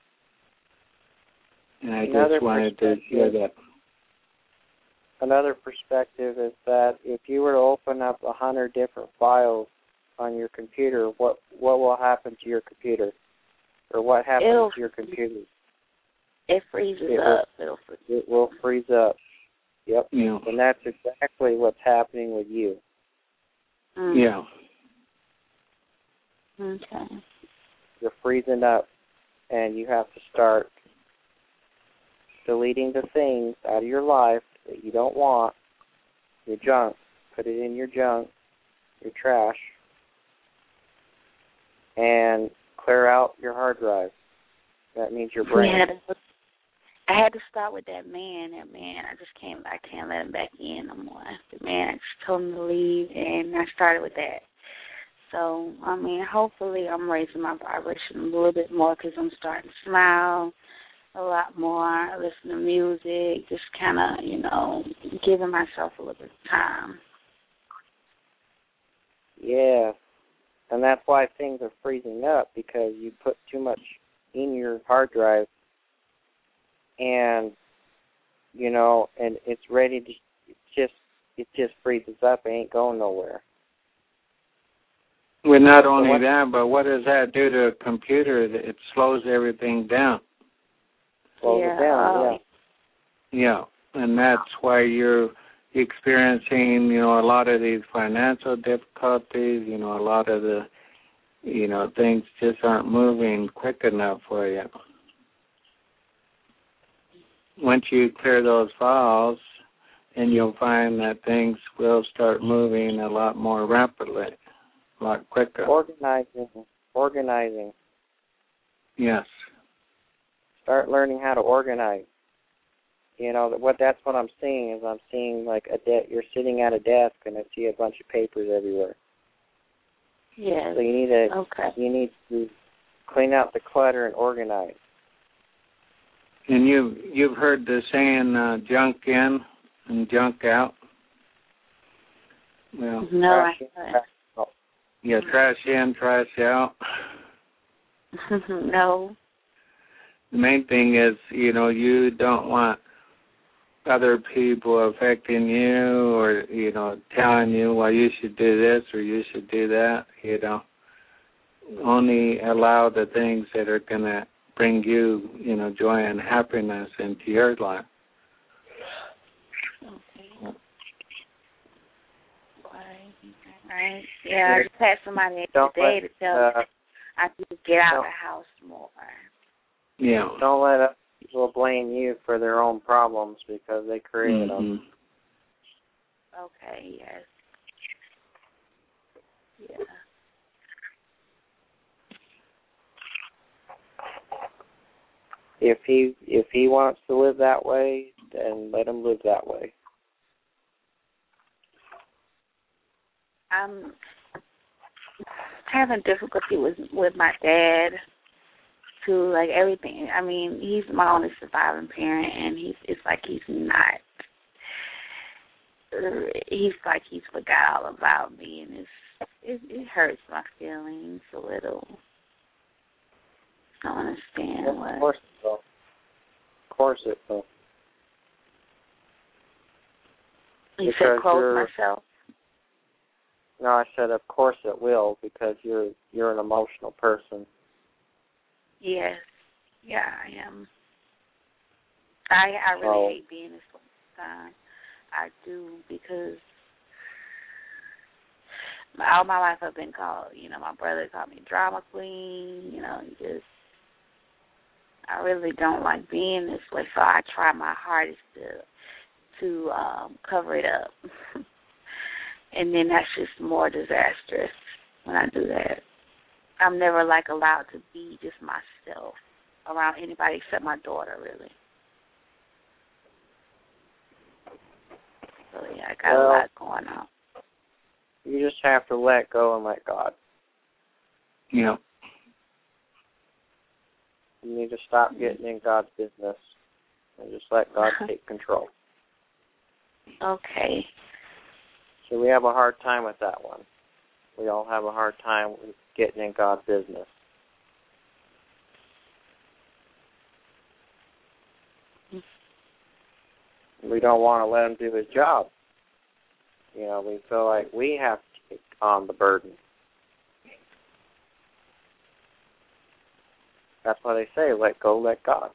And I just wanted to share that. Another perspective is that if you were to open up 100 different files on your computer, what will happen to your computer? Or what happens to your computer? It freezes up. It will freeze up. Yep. Yeah. And that's exactly what's happening with you. Yeah. Okay. You're freezing up, and you have to start deleting the things out of your life that you don't want, your junk. Put it in your junk, your trash, and clear out your hard drive. That means your brain. I had to start with that man. I just can't let him back in no more. The man, I just told him to leave, and I started with that. So, hopefully I'm raising my vibration a little bit more, because I'm starting to smile a lot more, listen to music, just kind of, giving myself a little bit of time. Yeah, and that's why things are freezing up, because you put too much in your hard drive, and, and it's ready to, it just freezes up. It ain't going nowhere. Well, not only that, but what does that do to a computer? It slows everything down. Slows it down, yeah. And that's why you're experiencing, a lot of these financial difficulties, a lot of the, things just aren't moving quick enough for you. Once you clear those files, then you'll find that things will start moving a lot more rapidly, a lot quicker. Organizing. Yes. Start learning how to organize. That's what I'm seeing is I'm seeing like you're sitting at a desk and I see a bunch of papers everywhere. Yeah. So you need to clean out the clutter and organize. And you've heard the saying junk in and junk out? Well, no, I haven't. Yeah, trash in, trash out. No. The main thing is, you don't want other people affecting you or, telling you, well, you should do this or you should do that, Only allow the things that are going to bring you, joy and happiness into your life. Okay. Right. Yeah, I just had somebody today to tell me I need to get out of the house more. Yeah. Don't let People will blame you for their own problems because they created them. Okay, yes. Yeah. If he wants to live that way, then let him live that way. I'm having difficulty with my dad too, like everything. I mean, he's my only surviving parent, and it's like he's like he's forgot all about me, and it hurts my feelings a little. I don't understand what. Of course it will. Of course it will. You said close myself. No, I said of course it will, because you're an emotional person. Yes. Yeah, I am. I really hate being this time. I do, because all my life I've been called, my brother called me drama queen, I really don't like being this way, so I try my hardest to cover it up. And then that's just more disastrous when I do that. I'm never, allowed to be just myself around anybody except my daughter, really. So, yeah, I got a lot going on. You just have to let go and let God. Yeah. You need to stop getting in God's business and just let God take control. Okay. So we have a hard time with that one. We all have a hard time with getting in God's business. We don't want to let him do his job. We feel like we have to take on the burden. That's why they say, let go, let God.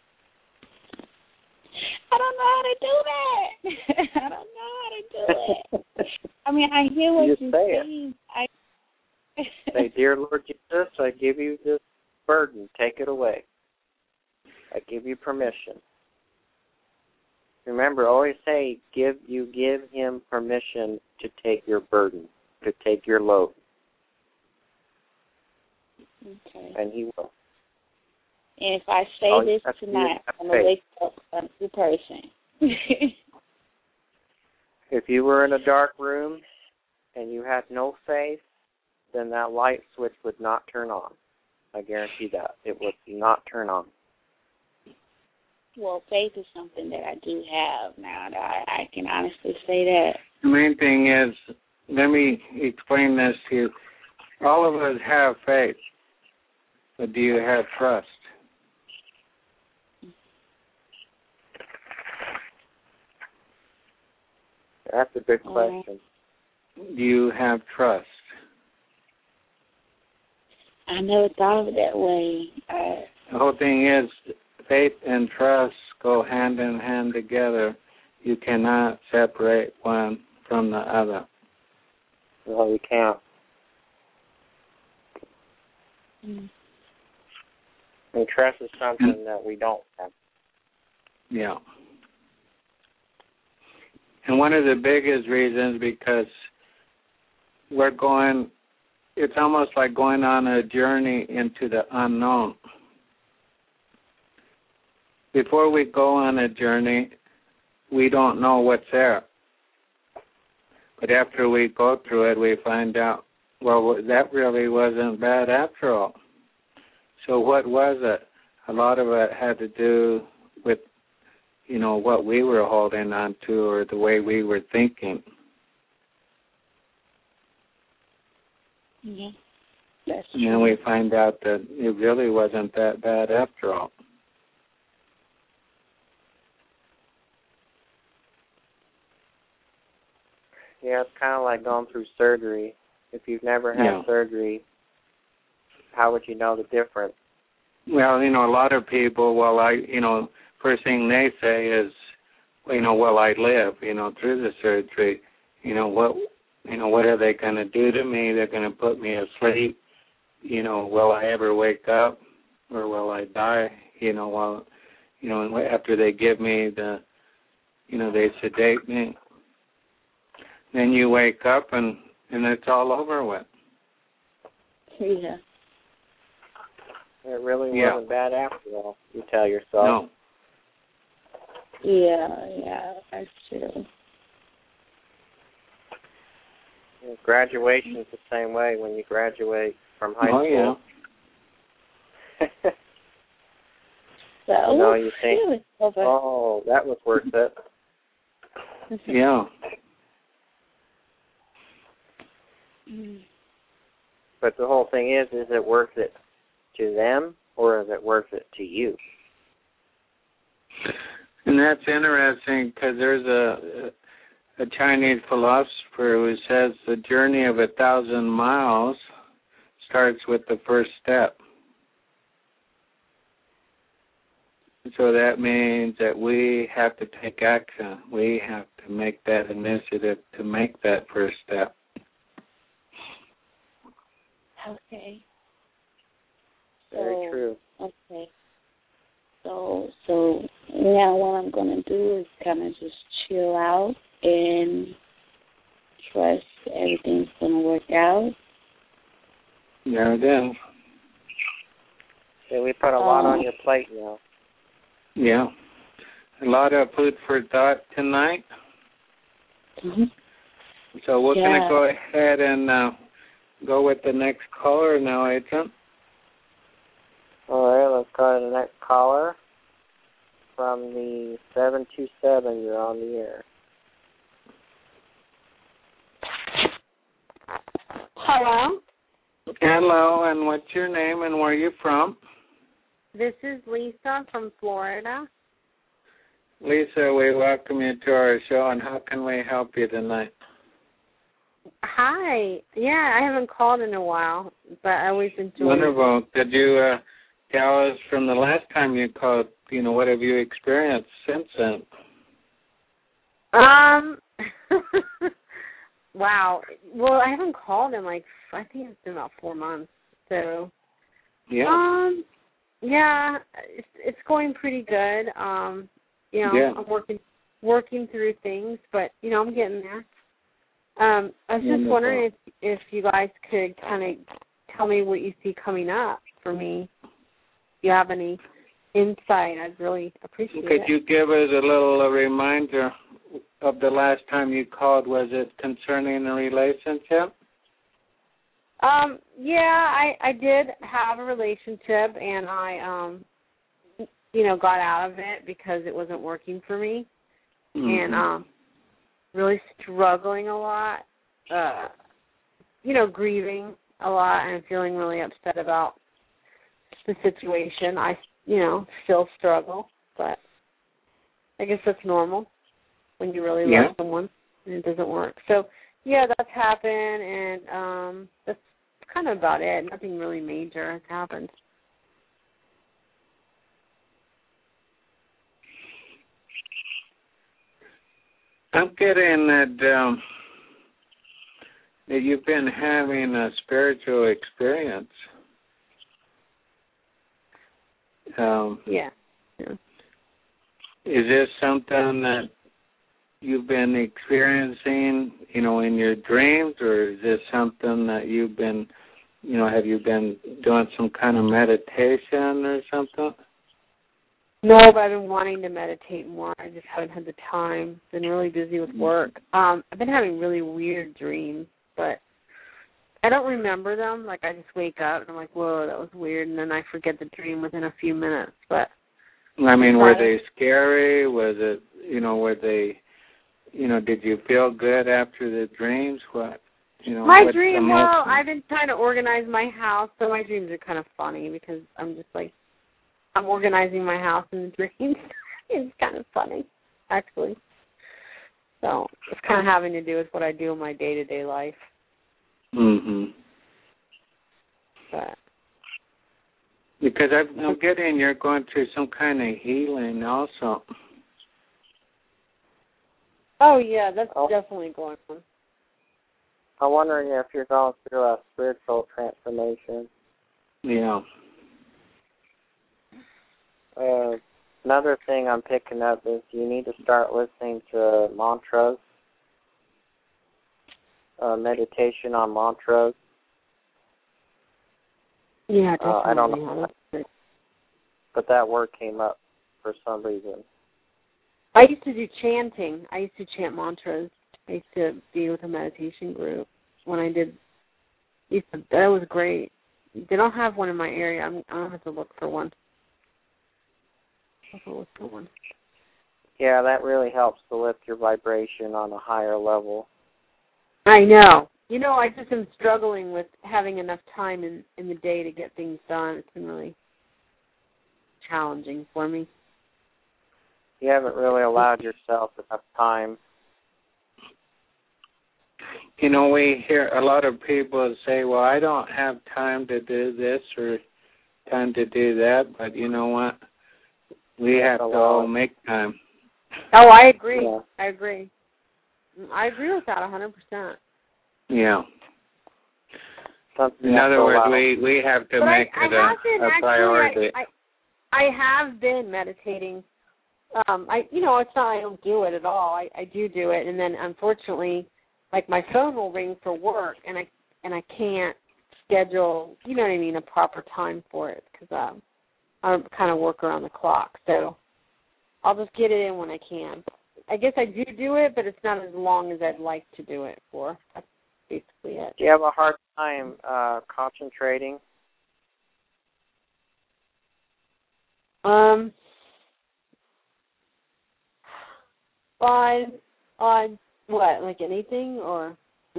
I don't know how to do that. I don't know how to do it. I mean, I hear what you're saying. Say, dear Lord Jesus, I give you this burden. Take it away. I give you permission. Remember, always say, give him permission to take your burden, to take your load. Okay. And he will. And if I say this tonight, I'm going to wake up a new person. If you were in a dark room and you had no faith, then that light switch would not turn on. I guarantee that. It would not turn on. Well, faith is something that I do have now. I can honestly say that. The main thing is, let me explain this to you. All of us have faith, but do you have trust? That's a good question. Do you have trust? I never thought of it that way. The whole thing is, faith and trust go hand in hand together. You cannot separate one from the other. No, you can't. And trust is something that we don't have. Yeah. And one of the biggest reasons, because it's almost like going on a journey into the unknown. Before we go on a journey, we don't know what's there. But after we go through it, we find out, well, that really wasn't bad after all. So what was it? A lot of it had to do with, what we were holding on to or the way we were thinking. Yeah, that's true. true. And we find out that it really wasn't that bad after all. Yeah, it's kind of like going through surgery. If you've never had surgery, how would you know the difference? Well, a lot of people, first thing they say is, will I live, through the surgery? What are they going to do to me? They're going to put me asleep. Will I ever wake up, or will I die? after they give me they sedate me. Then you wake up and it's all over with. Yeah. It really wasn't bad after all, you tell yourself. No. Yeah, that's true. Graduation's the same way when you graduate from high school. Yeah. So you think, oh, that was worth it. Yeah. But the whole thing is it worth it to them or is it worth it to you? And that's interesting because there's a Chinese philosopher who says the journey of 1,000 miles starts with the first step. So that means that we have to take action. We have to make that initiative to make that first step. Okay. Very true. Okay. So now what I'm going to do is kind of just chill out and trust everything's going to work out. Yeah, it is. Yeah, we put a lot on your plate now. Yeah. A lot of food for thought tonight. Mm-hmm. So we're going to go ahead and go with the next caller now, Adrian. All right, let's go to the next caller. From the 727, you're on the air. Hello. Hello, and what's your name and where are you from? This is Lisa from Florida. Lisa, we welcome you to our show, and how can we help you tonight? Hi. Yeah, I haven't called in a while, but I always enjoy Wonderful. Could you tell us from the last time you called, what have you experienced since then? Wow. Well, I haven't called in I think it's been about 4 months. So Yeah. Yeah, it's going pretty good. I'm working through things, but I'm getting there. I was just wondering if you guys could kind of tell me what you see coming up for me. If you have any insight, I'd really appreciate it. Could you give us a little reminder of the last time you called? Was it concerning a relationship? Yeah, I did have a relationship, and I, got out of it because it wasn't working for me, and really struggling a lot, grieving a lot, and feeling really upset about the situation. I, still struggle, but I guess that's normal when you really love someone and it doesn't work. So, yeah, that's happened, and that's kind of about it. Nothing really major has happened. I'm getting that you've been having a spiritual experience. Yeah. Is this something that you've been experiencing, in your dreams, or is this something that you've been, have you been doing some kind of meditation or something? No, but I've been wanting to meditate more. I just haven't had the time. Been really busy with work. I've been having really weird dreams, but I don't remember them. I just wake up and I'm like, whoa, that was weird, and then I forget the dream within a few minutes. But were they scary? Was it, were they, did you feel good after the dreams? What, my dream, well, I've been trying to organize my house, so my dreams are kind of funny because I'm just I'm organizing my house in the dreams. It's kind of funny, actually. So it's kind of having to do with what I do in my day-to-day life. But because I'm getting you're going through some kind of healing also. Oh, yeah, that's definitely going on. I'm wondering if you're going through a spiritual transformation. Yeah. Another thing I'm picking up is you need to start listening to mantras, meditation on mantras. Yeah, definitely. I don't know, but that word came up for some reason. I used to do chanting. I used to chant mantras. I used to be with a meditation group when I did. That was great. They don't have one in my area. I'm gonna have to look for one. Yeah, that really helps to lift your vibration on a higher level. I know. I just am struggling with having enough time in the day to get things done. It's been really challenging for me. You haven't really allowed yourself enough time. We hear a lot of people say, well, I don't have time to do this or time to do that, but you know what? We have to all make time. Oh, I agree. Yeah. I agree with that 100%. Yeah. In other words, we have to make it a priority. I have been meditating. It's not I don't do it at all. I do it, and then unfortunately, like my phone will ring for work, and I can't schedule, a proper time for it because I kind of work around the clock. So I'll just get it in when I can. I guess I do it, but it's not as long as I'd like to do it for. That's basically it. Do you have a hard time concentrating? On what? Like anything or?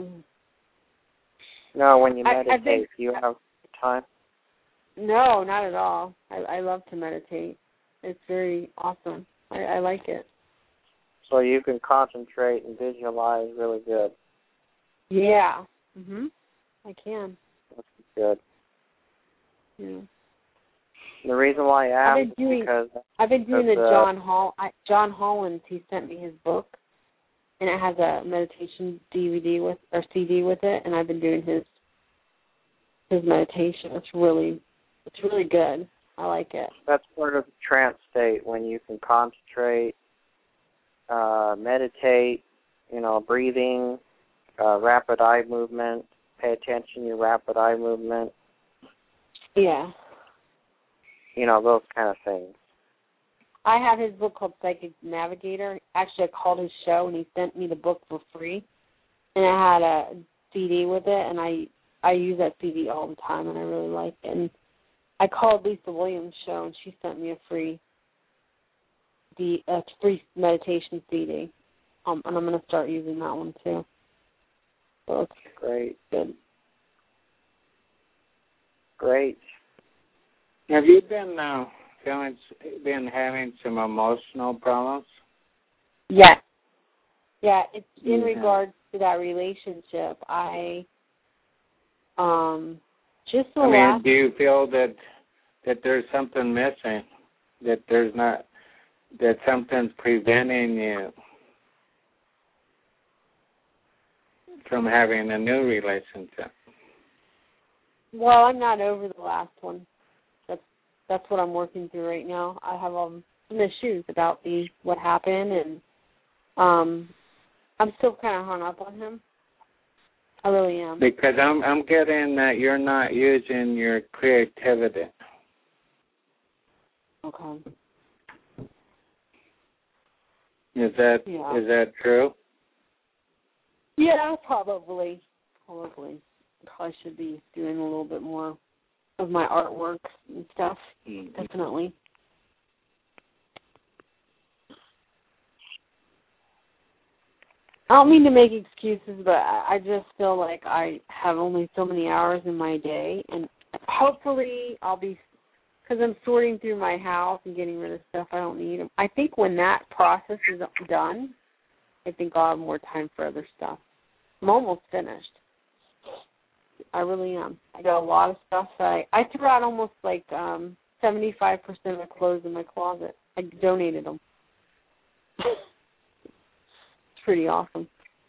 No, when you meditate, do you have time? No, not at all. I love to meditate. It's very awesome. I like it. So you can concentrate and visualize really good. Yeah. I can. That's good. Yeah. The reason why I asked I've been doing the John Holland. He sent me his book, and it has a meditation DVD or CD with it, and I've been doing his meditation. It's really good. I like it. That's part of the trance state when you can concentrate, meditate, breathing, rapid eye movement, pay attention to your rapid eye movement. Yeah. Those kind of things. I have his book called Psychic Navigator. Actually, I called his show, and he sent me the book for free. And it had a CD with it, and I use that CD all the time, and I really like it. And I called Lisa Williams' show, and she sent me a free meditation CD. And I'm going to start using that one, too. So it's great. Good. Great. Have you been having some emotional problems? Yeah. Yeah, it's in regards to that relationship. Do you feel that there's something missing? That something's preventing you from having a new relationship? Well, I'm not over the last one. That's what I'm working through right now. I have some issues about what happened, and I'm still kind of hung up on him. I really am. Because I'm getting that you're not using your creativity. Okay. Is that true? Yeah, probably. Probably should be doing a little bit more of my artwork and stuff. Mm-hmm. Definitely. I don't mean to make excuses, but I just feel like I have only so many hours in my day, and hopefully I'll be, because I'm sorting through my house and getting rid of stuff I don't need. I think when that process is done, I think I'll have more time for other stuff. I'm almost finished. I really am. I got a lot of stuff. I threw out almost 75% of the clothes in my closet. I donated them. It's pretty awesome.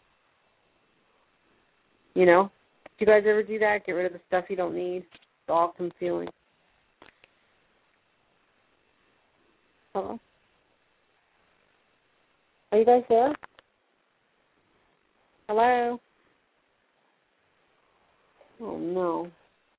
Do you guys ever do that? Get rid of the stuff you don't need? It's an awesome feeling. Hello? Are you guys there? Hello? Oh, no.